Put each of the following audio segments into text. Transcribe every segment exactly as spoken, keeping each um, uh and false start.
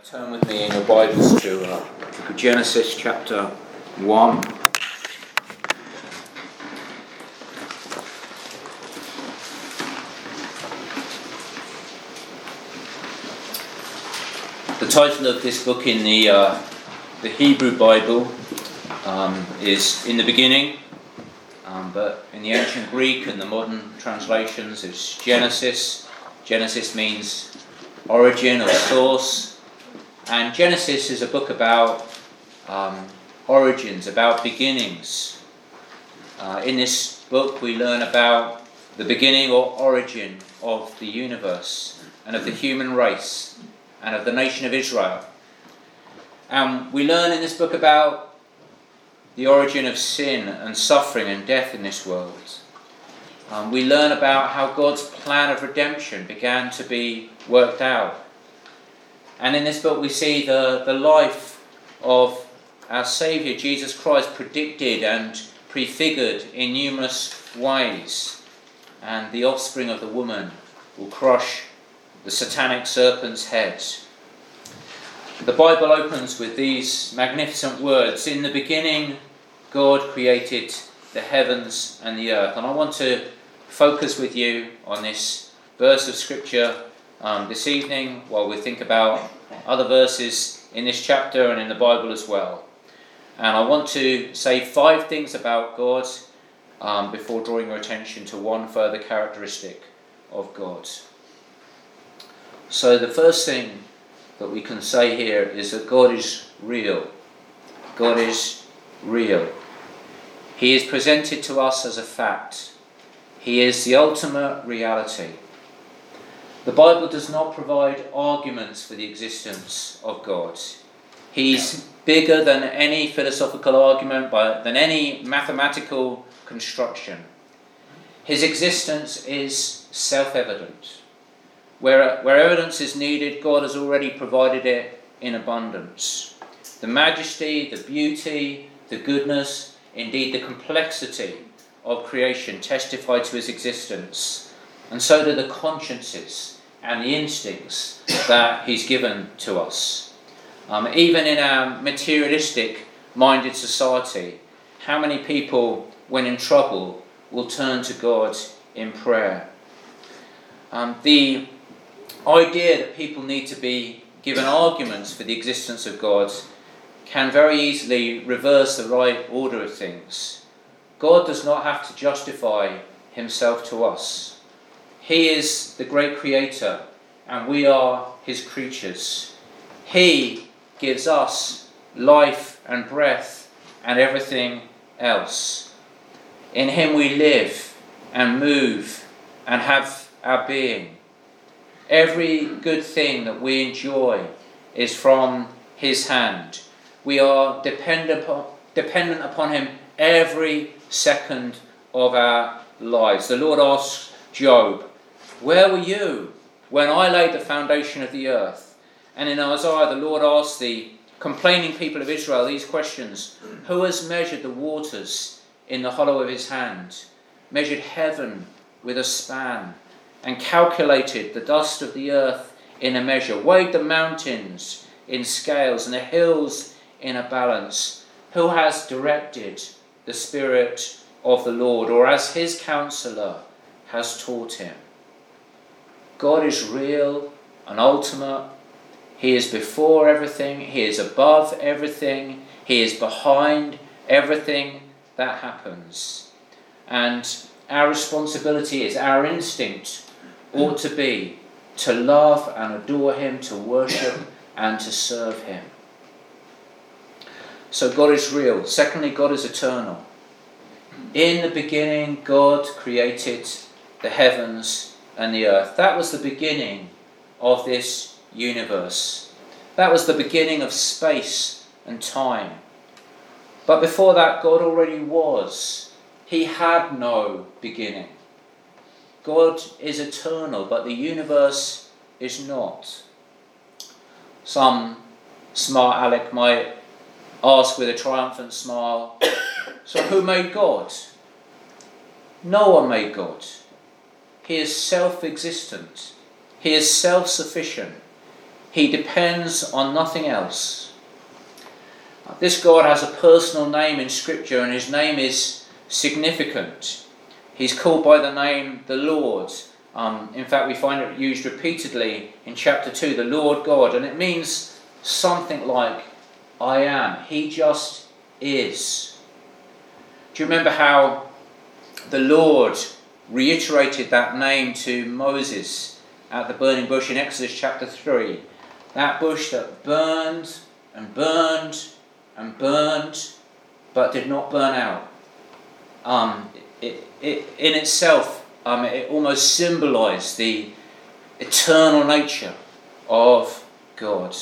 Turn with me in your Bibles to uh, Genesis chapter one. The title of this book in the uh, the Hebrew Bible um, is In the Beginning, um, but in the ancient Greek and the modern translations it's Genesis. Genesis means origin or source. And Genesis is a book about um, origins, about beginnings. Uh, in this book we learn about the beginning or origin of the universe and of the human race and of the nation of Israel. And we learn in this book about the origin of sin and suffering and death in this world. Um, we learn about how God's plan of redemption began to be worked out. And in this book we see the, the life of our Saviour, Jesus Christ, predicted and prefigured in numerous ways. And the offspring of the woman will crush the satanic serpent's head. The Bible opens with these magnificent words: "In the beginning, God created the heavens and the earth." And I want to focus with you on this verse of Scripture Um, this evening, while we think about other verses in this chapter and in the Bible as well. And I want to say five things about God um, before drawing your attention to one further characteristic of God. So the first thing that we can say here is that God is real. God is real. He is presented to us as a fact. He is the ultimate reality. The Bible does not provide arguments for the existence of God. He's bigger than any philosophical argument, than any mathematical construction. His existence is self-evident. Where, where evidence is needed, God has already provided it in abundance. The majesty, the beauty, the goodness, indeed the complexity of creation testify to his existence. And so do the consciences and the instincts that he's given to us. Um, even in our materialistic-minded society, how many people, when in trouble, will turn to God in prayer? Um, the idea that people need to be given arguments for the existence of God can very easily reverse the right order of things. God does not have to justify himself to us. He is the great creator, and we are his creatures. He gives us life and breath and everything else. In him we live and move and have our being. Every good thing that we enjoy is from his hand. We are dependent upon, dependent upon him every second of our lives. The Lord asks Job, "Where were you when I laid the foundation of the earth?" And in Isaiah, the Lord asks the complaining people of Israel these questions: "Who has measured the waters in the hollow of his hand, measured heaven with a span, and calculated the dust of the earth in a measure, weighed the mountains in scales and the hills in a balance? Who has directed the Spirit of the Lord, or as his counselor has taught him?" God is real and ultimate. He is before everything. He is above everything. He is behind everything that happens. And our responsibility is, our instinct ought to be to love and adore him, to worship and to serve him. So God is real. Secondly, God is eternal. In the beginning, God created the heavens and the earth. That was the beginning of this universe. That was the beginning of space and time. But before that, God already was. He had no beginning. God is eternal, but the universe is not. Some smart aleck might ask with a triumphant smile, "So who made God?" No one made God. He is self-existent. He is self-sufficient. He depends on nothing else. This God has a personal name in Scripture, and his name is significant. He's called by the name the Lord. Um, in fact, we find it used repeatedly in chapter two, the Lord God, and it means something like, I am. He just is. Do you remember how the Lord reiterated that name to Moses at the burning bush in Exodus chapter three? That bush that burned and burned and burned, but did not burn out. Um, it, it, in itself, um, it almost symbolised the eternal nature of God.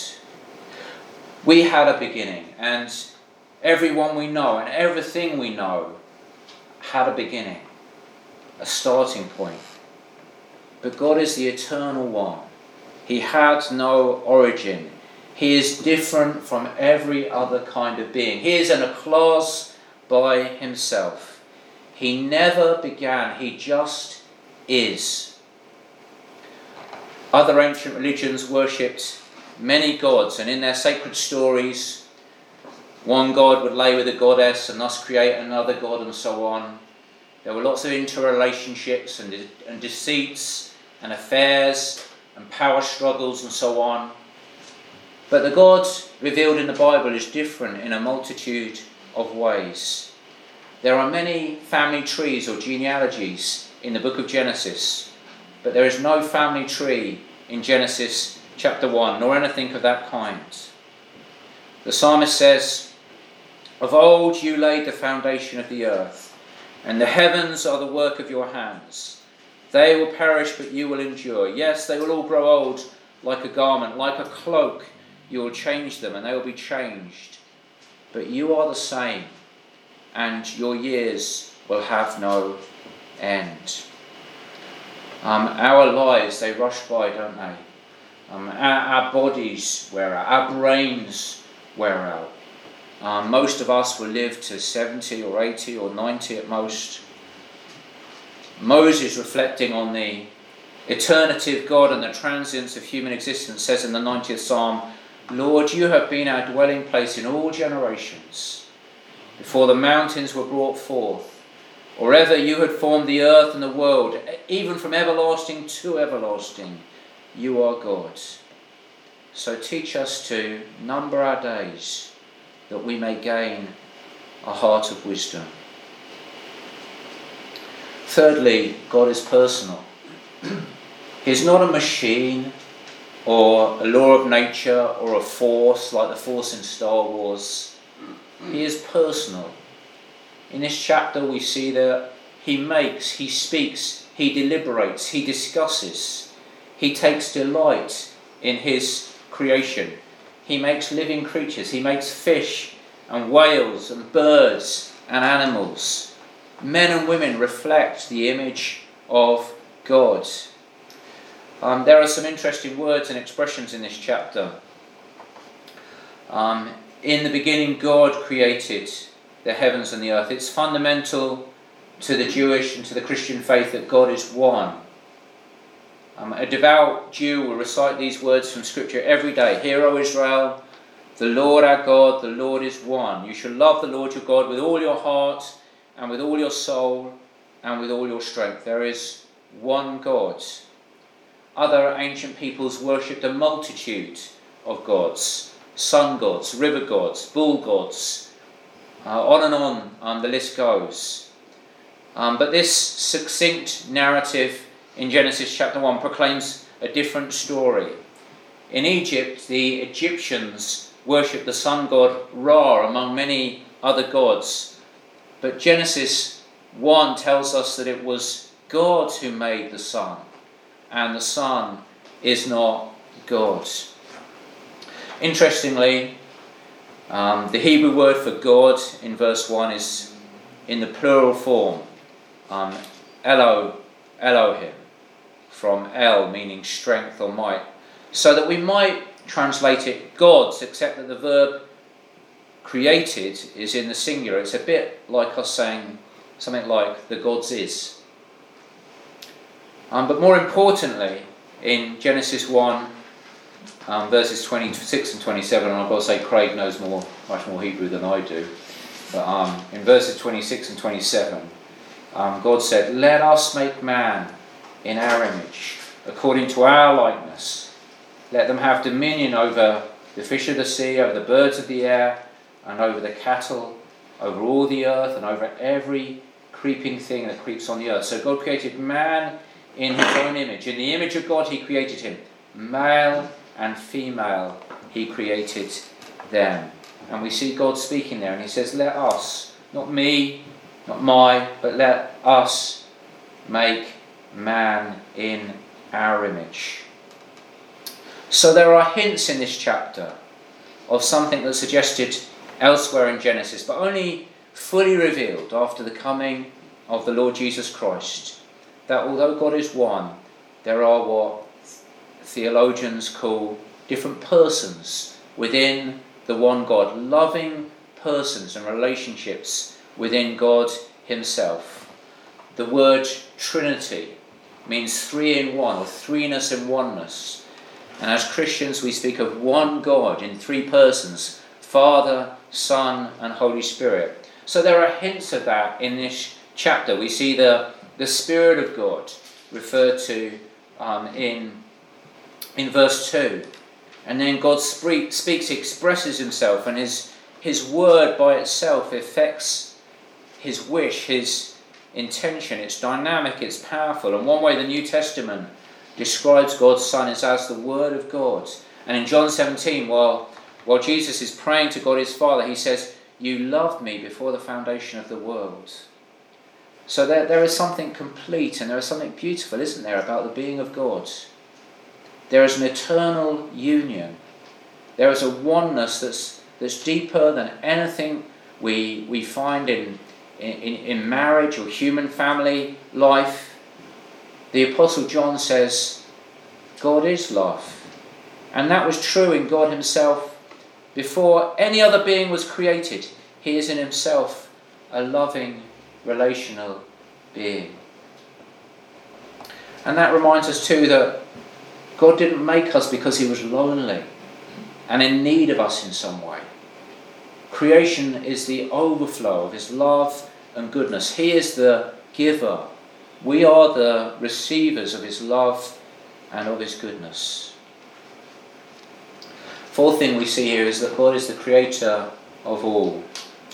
We had a beginning, and everyone we know and everything we know had a beginning, a starting point. But God is the eternal one. He had no origin. He is different from every other kind of being. He is in a class by himself. He never began. He just is. Other ancient religions worshipped many gods, and in their sacred stories, one god would lay with a goddess and thus create another god, and so on. There were lots of interrelationships and, de- and deceits and affairs and power struggles and so on. But the God revealed in the Bible is different in a multitude of ways. There are many family trees or genealogies in the book of Genesis, but there is no family tree in Genesis chapter one, nor anything of that kind. The psalmist says, of old you laid the foundation of the earth, and the heavens are the work of your hands. They will perish, but you will endure. Yes, they will all grow old like a garment, like a cloak. You will change them, and they will be changed. But you are the same, and your years will have no end. Um, our lives, they rush by, don't they? Um, our, our bodies wear out. Our brains wear out. Um, most of us will live to seventy or eighty or ninety at most. Moses, reflecting on the eternity of God and the transience of human existence, says in the ninetieth Psalm, Lord, you have been our dwelling place in all generations. Before the mountains were brought forth, or ever you had formed the earth and the world, even from everlasting to everlasting, you are God. So teach us to number our days, that we may gain a heart of wisdom. Thirdly, God is personal. He's not a machine or a law of nature or a force like the force in Star Wars. He is personal. In this chapter we see that he makes, he speaks, he deliberates, he discusses. He takes delight in his creation. He makes living creatures. He makes fish and whales and birds and animals. Men and women reflect the image of God. Um, there are some interesting words and expressions in this chapter. Um, in the beginning, God created the heavens and the earth. It's fundamental to the Jewish and to the Christian faith that God is one. Um, a devout Jew will recite these words from Scripture every day. Hear, O Israel, the Lord our God, the Lord is one. You shall love the Lord your God with all your heart and with all your soul and with all your strength. There is one God. Other ancient peoples worshipped a multitude of gods. Sun gods, river gods, bull gods. Uh, on and on um, the list goes. Um, but this succinct narrative in Genesis chapter one proclaims a different story. In Egypt, the Egyptians worshipped the sun god Ra among many other gods. But Genesis one tells us that it was God who made the sun, and the sun is not God. Interestingly, um, the Hebrew word for God in verse one is in the plural form, um, Elo, Elohim, from El meaning strength or might, so that we might translate it gods, except that the verb created is in the singular. It's a bit like us saying something like the gods is. Um, but more importantly, in Genesis one, um, verses twenty-six and twenty-seven, and I've got to say Craig knows more, much more Hebrew than I do. But um, in verses twenty-six and twenty-seven, um, God said, "Let us make man in our image, according to our likeness. Let them have dominion over the fish of the sea, over the birds of the air, and over the cattle, over all the earth, and over every creeping thing that creeps on the earth." So God created man in his own image. In the image of God he created him. Male and female he created them. And we see God speaking there, and he says, let us, not me, not my, but let us make man in our image. So there are hints in this chapter of something that's suggested elsewhere in Genesis, but only fully revealed after the coming of the Lord Jesus Christ, that although God is one, there are what theologians call different persons within the one God, loving persons and relationships within God himself. The word Trinity means three in one, or threeness in oneness. And as Christians we speak of one God in three persons, Father, Son and Holy Spirit. So there are hints of that in this chapter. We see the, the Spirit of God referred to um, in, in verse two. And then God speak, speaks, expresses himself, and his, his word by itself affects his wish, his intention. It's dynamic, it's powerful. And one way the New Testament describes God's Son is as the Word of God. And in John seventeen, while, while Jesus is praying to God his Father, he says, "You loved me before the foundation of the world." So there, there is something complete and there is something beautiful, isn't there, about the being of God. There is an eternal union. There is a oneness that's that's deeper than anything we we find in, in, in marriage or human family life. The Apostle John says, God is love. And that was true in God himself. Before any other being was created, he is in himself a loving, relational being. And that reminds us too that God didn't make us because he was lonely and in need of us in some way. Creation is the overflow of his love and goodness. He is the giver. We are the receivers of his love and of his goodness. Fourth thing we see here is that God is the creator of all.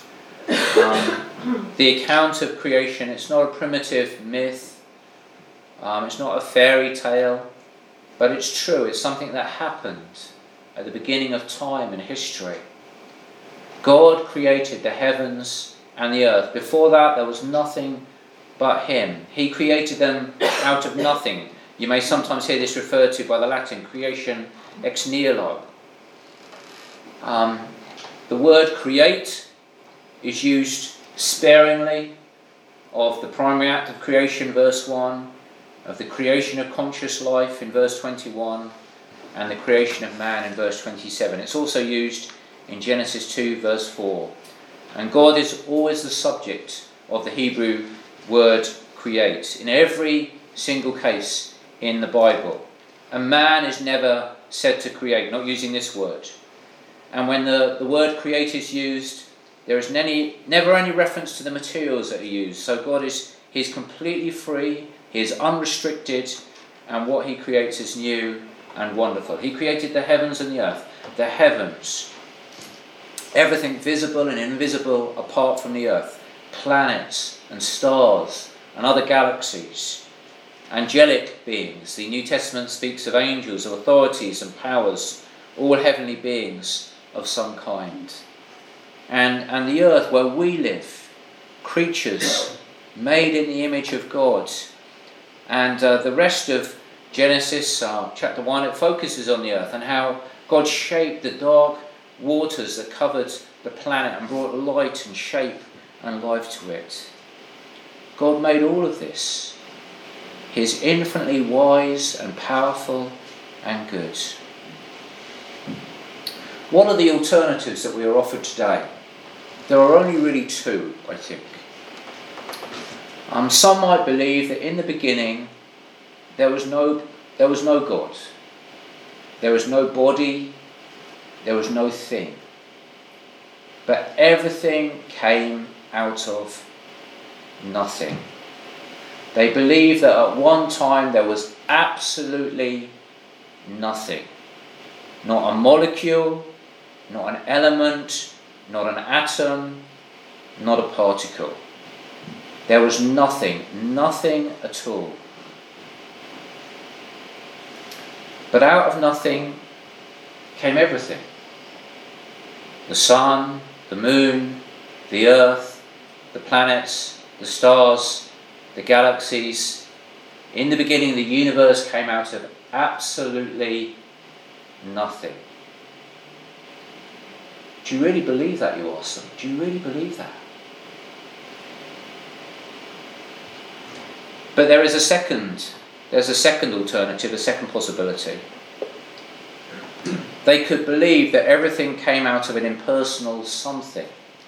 Um, the account of creation, it's not a primitive myth. Um, it's not a fairy tale. But it's true, it's something that happened at the beginning of time and history. God created the heavens and the earth. Before that, there was nothing but him. He created them out of nothing. You may sometimes hear this referred to by the Latin, creation ex nihilo. Um, the word create is used sparingly of the primary act of creation, verse one, of the creation of conscious life in verse twenty-one, and the creation of man in verse twenty-seven. It's also used in Genesis two verse four. And God is always the subject of the Hebrew word create in every single case in the Bible. A man is never said to create, not using this word. And when the, the word create is used, there is any, never any reference to the materials that are used. So God is he's completely free. He is unrestricted, and what he creates is new and wonderful. He created the heavens and the earth. The heavens, everything visible and invisible apart from the earth. Planets and stars and other galaxies. Angelic beings. The New Testament speaks of angels, of authorities and powers, all heavenly beings of some kind. And, and the earth where we live, creatures made in the image of God. And uh, the rest of Genesis, uh, chapter one, it focuses on the earth and how God shaped the dark waters that covered the planet and brought light and shape and life to it. God made all of this. He is infinitely wise and powerful and good. What are the alternatives that we are offered today? There are only really two, I think. Um, some might believe that in the beginning there was no there was no God. There was no body, there was no thing. But everything came out of nothing. They believed that at one time there was absolutely nothing. Not a molecule, not an element, not an atom, not a particle. There was nothing, nothing at all. But out of nothing came everything. The sun, the moon, the earth, the planets, the stars, the galaxies. In the beginning, the universe came out of absolutely nothing. Do you really believe that, you ask them? Do you really believe that? But there is a second, there's a second alternative, a second possibility. They could believe that everything came out of an impersonal something.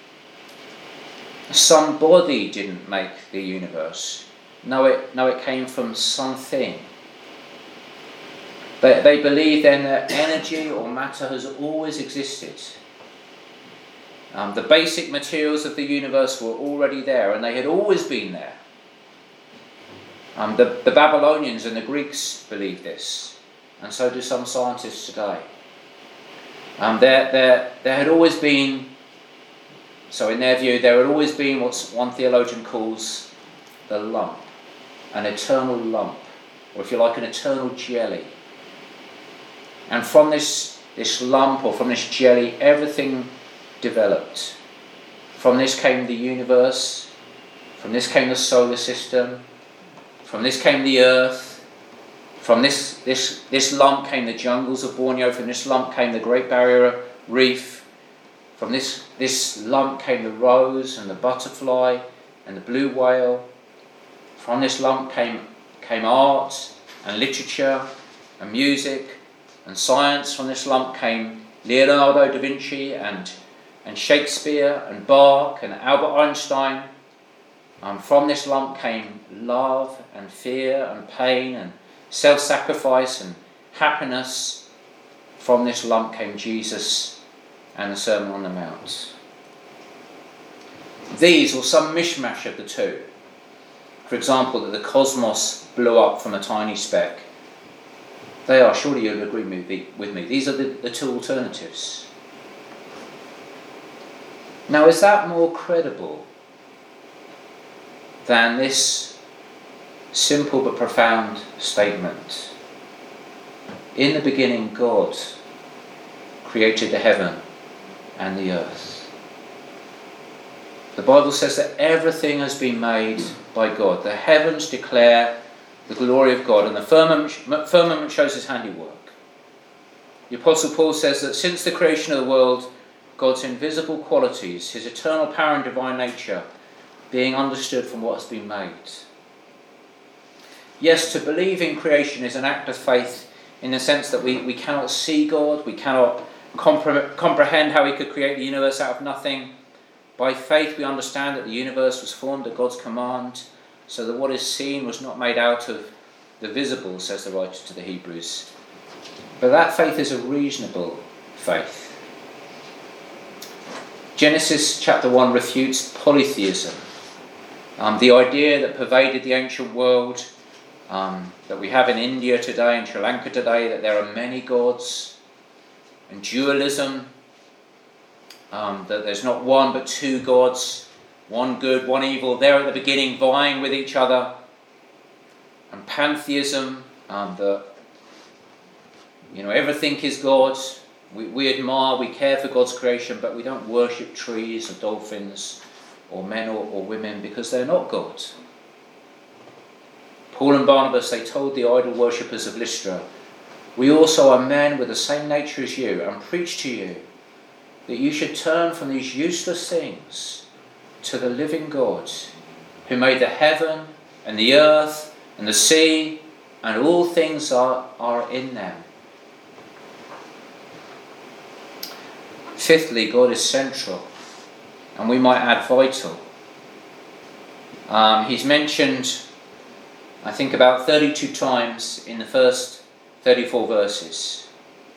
Somebody didn't make the universe. No, it, no, it came from something. They, they believe then that energy or matter has always existed. Um, the basic materials of the universe were already there, and they had always been there. Um, the, the Babylonians and the Greeks believed this, and so do some scientists today. Um, there, there, there had always been, so in their view, there had always been what one theologian calls the lump, an eternal lump, or if you like, an eternal jelly. And from this, this lump, or from this jelly, everything developed. From this came the universe, from this came the solar system, from this came the earth, from this, this, this lump came the jungles of Borneo, from this lump came the Great Barrier Reef, from this, this lump came the rose and the butterfly and the blue whale, from this lump came, came art and literature and music and science, from this lump came Leonardo da Vinci and, and Shakespeare and Bach and Albert Einstein. Um, from this lump came love and fear and pain and self-sacrifice and happiness. From this lump came Jesus and the Sermon on the Mount. These, or some mishmash of the two, for example, that the cosmos blew up from a tiny speck, they are, surely you'll agree with me, these are the, the two alternatives. Now, is that more credible than this simple but profound statement? In the beginning, God created the heaven and the earth. The Bible says that everything has been made by God. The heavens declare the glory of God, and the firmament, firmament shows his handiwork. The Apostle Paul says that since the creation of the world, God's invisible qualities, his eternal power and divine nature, being understood from what has been made. Yes, to believe in creation is an act of faith in the sense that we, we cannot see God, we cannot compre- comprehend how he could create the universe out of nothing. By faith we understand that the universe was formed at God's command, so that what is seen was not made out of the visible, says the writer to the Hebrews. But that faith is a reasonable faith. Genesis chapter one refutes polytheism. Um, the idea that pervaded the ancient world, um, that we have in India today, in Sri Lanka today, that there are many gods, and dualism, um, that there's not one but two gods, one good, one evil, there at the beginning vying with each other, and pantheism, um, that you know everything is God. We, we admire, we care for God's creation, but we don't worship trees or dolphins or men or, or women because they're not God. Paul and Barnabas, they told the idol worshippers of Lystra, we also are men with the same nature as you, and preach to you that you should turn from these useless things to the living God, who made the heaven and the earth and the sea and all things are, are in them. Fifthly, God is central, and we might add vital. Um, he's mentioned, I think, about thirty-two times in the first thirty-four verses.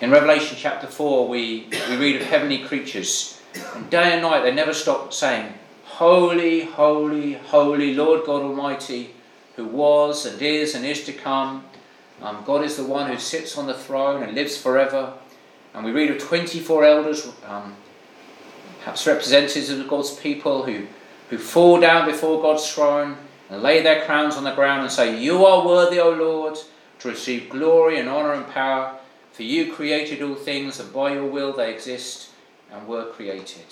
In Revelation chapter four, we, we read of heavenly creatures, and day and night they never stop saying, "Holy, holy, holy, Lord God Almighty, who was and is and is to come." Um, God is the one who sits on the throne and lives forever. And we read of twenty-four elders, um, perhaps representatives of God's people, who, who fall down before God's throne and lay their crowns on the ground and say, "You are worthy, O Lord, to receive glory and honour and power, for you created all things, and by your will they exist and were created."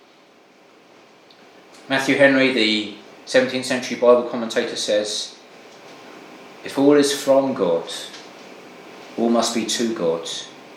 Matthew Henry, the seventeenth century Bible commentator, says, "If all is from God, all must be to God."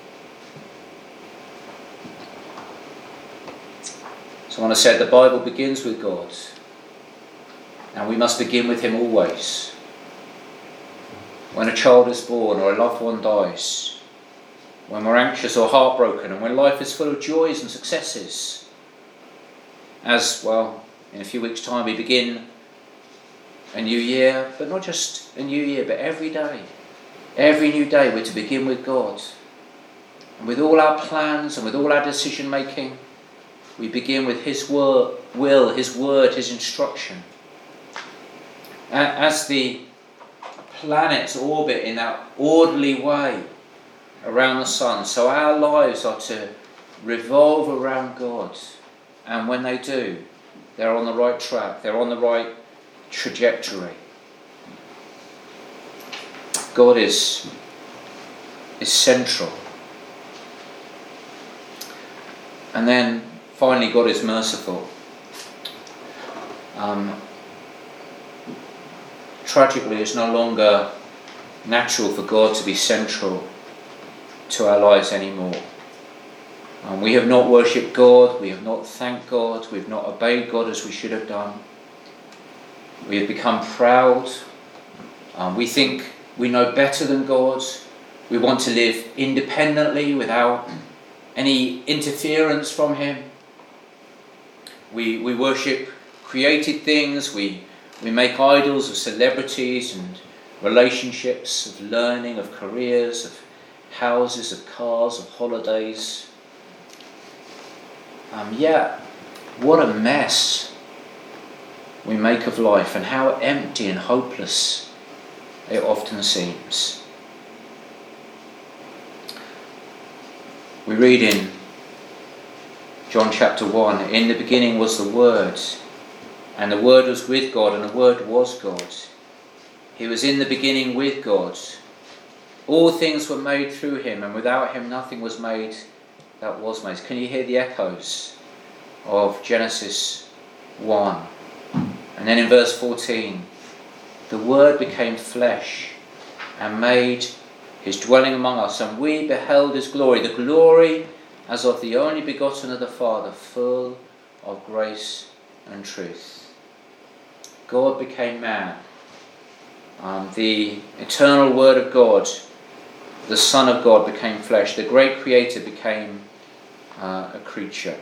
Someone has said the Bible begins with God, and we must begin with him always. When a child is born or a loved one dies, when we're anxious or heartbroken, and when life is full of joys and successes. As, well, in a few weeks' time we begin a new year, but not just a new year, but every day. Every new day we're to begin with God. And with all our plans and with all our decision making, we begin with his wor- will, his word, his instruction. As the planets orbit in that orderly way around the sun, so our lives are to revolve around God. And when they do, they're on the right track, they're on the right trajectory. God is, is central. And then finally, God is merciful. Um, tragically, it's no longer natural for God to be central to our lives anymore. Um, we have not worshipped God, we have not thanked God, we have not obeyed God as we should have done. We have become proud. Um, we think we know better than God. We want to live independently without any interference from him. We we worship created things. We we make idols of celebrities and relationships, of learning, of careers, of houses, of cars, of holidays. Um, yeah, what a mess we make of life, and how empty and hopeless it often seems. We read in John chapter one, "In the beginning was the Word, and the Word was with God, and the Word was God. He was in the beginning with God. All things were made through him, and without him nothing was made that was made." Can you hear the echoes of Genesis one? And then in verse fourteen, "The Word became flesh and made his dwelling among us, and we beheld his glory, the glory as of the only begotten of the Father, full of grace and truth." God became man. Um, the eternal Word of God, the Son of God, became flesh. The great Creator became uh, a creature.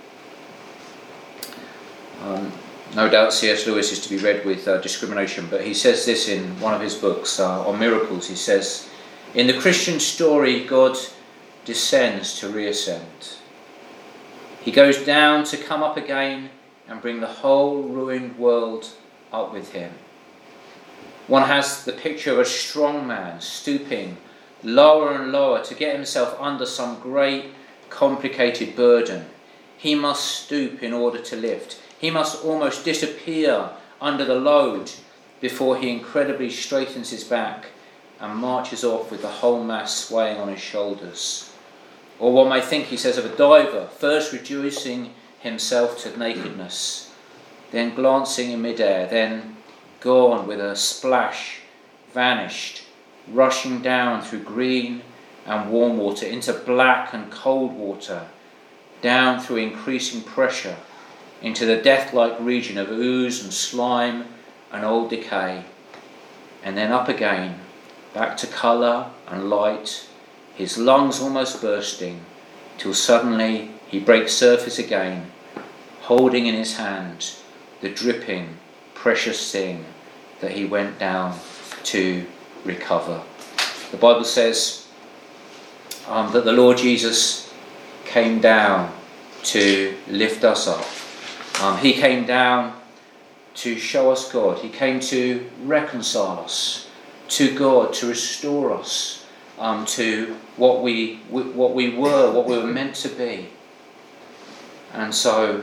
Um, no doubt C S Lewis is to be read with uh, discrimination, but he says this in one of his books uh, on miracles. He says, "In the Christian story, God descends to reascend. He goes down to come up again and bring the whole ruined world up with him." One has the picture of a strong man stooping lower and lower to get himself under some great complicated burden. He must stoop in order to lift. He must almost disappear under the load before he incredibly straightens his back and marches off with the whole mass swaying on his shoulders. Or one may think, he says, of a diver, first reducing himself to nakedness, then glancing in midair, then gone with a splash, vanished, rushing down through green and warm water into black and cold water, down through increasing pressure into the death-like region of ooze and slime and old decay, and then up again, back to colour and light, his lungs almost bursting, till suddenly he breaks surface again, holding in his hand the dripping, precious thing that he went down to recover. The Bible says um, that the Lord Jesus came down to lift us up. Um, he came down to show us God. He came to reconcile us to God, to restore us um, to what we what we were, what we were meant to be. And so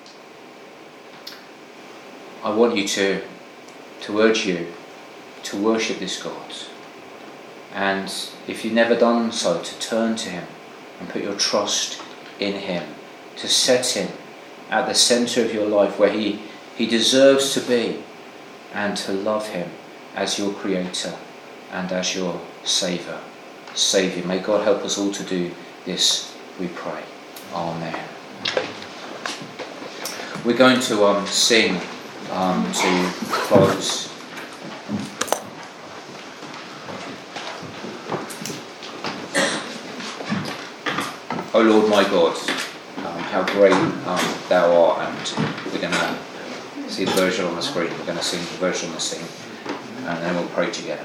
I want you to to urge you to worship this God. And if you've never done so, to turn to him and put your trust in him, to set him at the centre of your life where he, he deserves to be, and to love him as your creator and as your saviour. Saviour. May God help us all to do this, we pray. Amen. We're going to um, sing um, to close. O Lord my God, um, how great um, thou art, and we're going to see the version on the screen, we're going to sing the version on the screen, and then we'll pray together.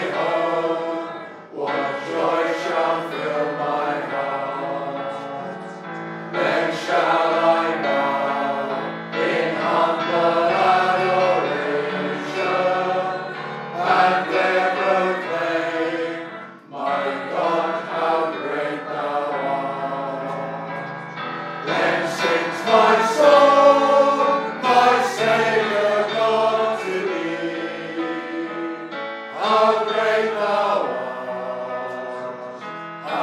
What joy shall fill my heart?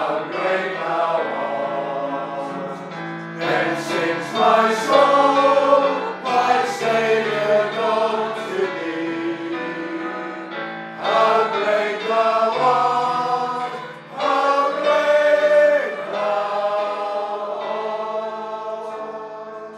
how great thou art. Then sings my soul, my Saviour God to thee. How great thou art, how great thou art.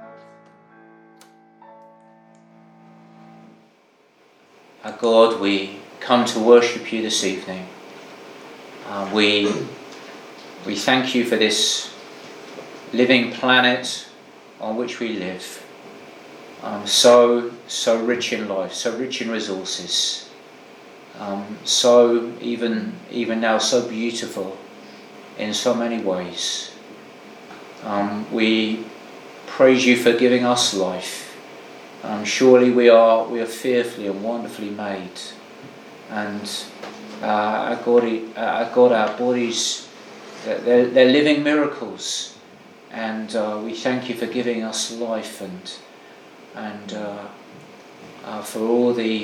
Our God, we come to worship you this evening. Uh, we, we thank you for this living planet on which we live. Um, so, so rich in life, so rich in resources. Um, so, even, even now, so beautiful in so many ways. Um, we praise you for giving us life. Um, surely we are, we are fearfully and wonderfully made. And uh, our, God, uh, our God, our bodies, they're, they're living miracles. And uh, we thank you for giving us life and and uh, uh, for all the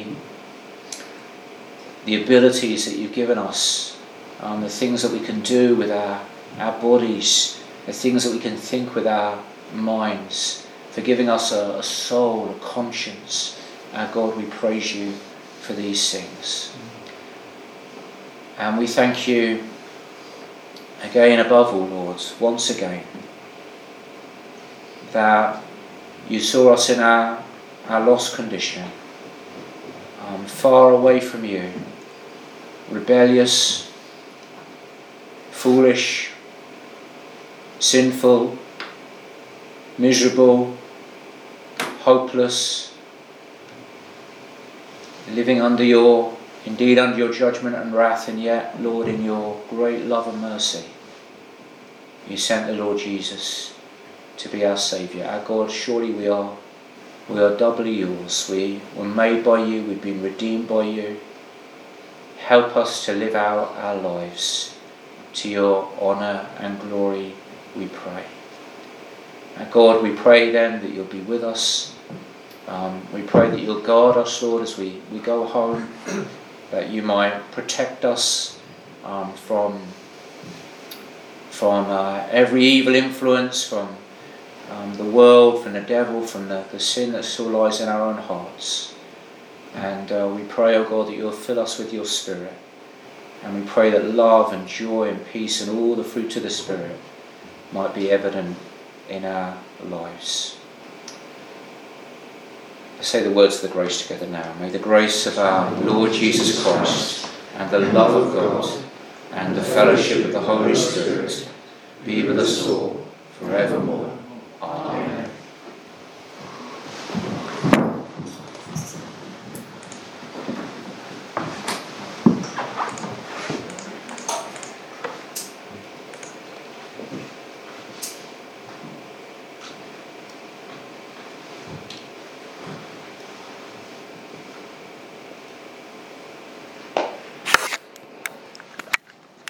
the abilities that you've given us, um, the things that we can do with our, our bodies, the things that we can think with our minds, for giving us a, a soul, a conscience. Our God, we praise you for these things. And we thank you again above all, Lord, once again, that you saw us in our, our lost condition, um, far away from you, rebellious, foolish, sinful, miserable, hopeless, living under your, indeed under your judgment and wrath, and yet, Lord, in your great love and mercy, you sent the Lord Jesus to be our Saviour. Our God, surely we are we are doubly yours. We were made by you, we've been redeemed by you. Help us to live out our lives to your honour and glory, we pray. Our God, we pray then that you'll be with us. Um, we pray that you'll guard us, Lord, as we, we go home, that you might protect us um, from, from uh, every evil influence, from Um, the world, from the devil, from the, the sin that still lies in our own hearts. And uh, we pray, O God, that you'll fill us with your Spirit. And we pray that love and joy and peace and all the fruit of the Spirit might be evident in our lives. Let's say the words of the grace together now. May the grace of our Lord Jesus Christ and the love of God and the fellowship of the Holy Spirit be with us all forevermore.